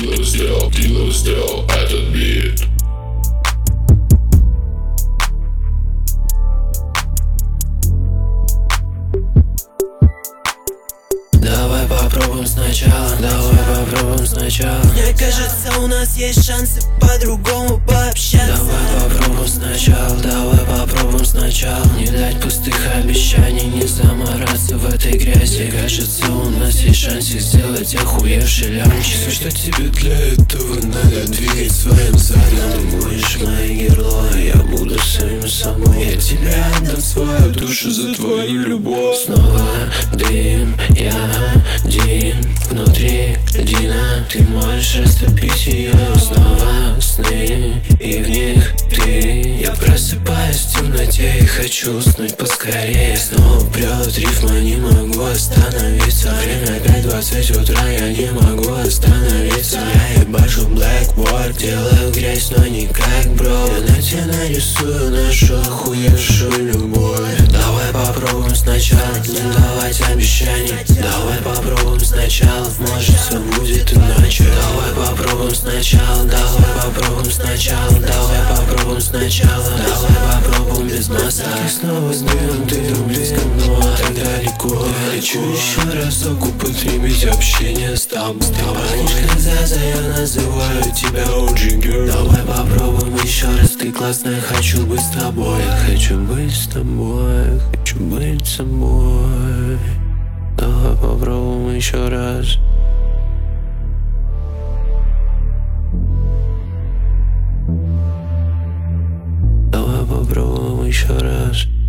Дилер сделал этот бит. Давай попробуем сначала, Мне кажется, у нас есть шансы по-другому пообщаться. Давай попробуем сначала, не дать пустых обещаний, не замораться в этой грязи. Кажется, у нас есть шансик сделать охуевший лямчик. Все, что тебе для этого надо, двигать своим задом. Ты будешь моей героем, я буду самим собой. Я тебе отдам свою душу за твою любовь. Снова дым, я один, внутри льдина. Ты можешь растопить ее. Снова сны, и в них ты. Я просыпаюсь в темноте и хочу уснуть поскорее. Снова прет рифма, не могу остановиться. Время опять 20 утра, я не могу остановиться. Я ебашу Blackboard, делаю грязь, но не как бро. Я на тебе нарисую нашу охуевшую любовь. Давай попробуем сначала, не давать обещаний. Давай попробуем сначала, может все будет иначе. Давай попробуем сначала, давай попробуем без масла. Ты снова с дымом, ты близко, но так далеко. Я хочу еще разок употребить общение с тобой. Ты манишь глаза, я называю тебя OG girl. Давай попробуем еще раз, ты классная, хочу быть с тобой. Хочу быть с тобой, хочу быть с собой. Давай попробуем еще раз. Давай попробуем еще раз.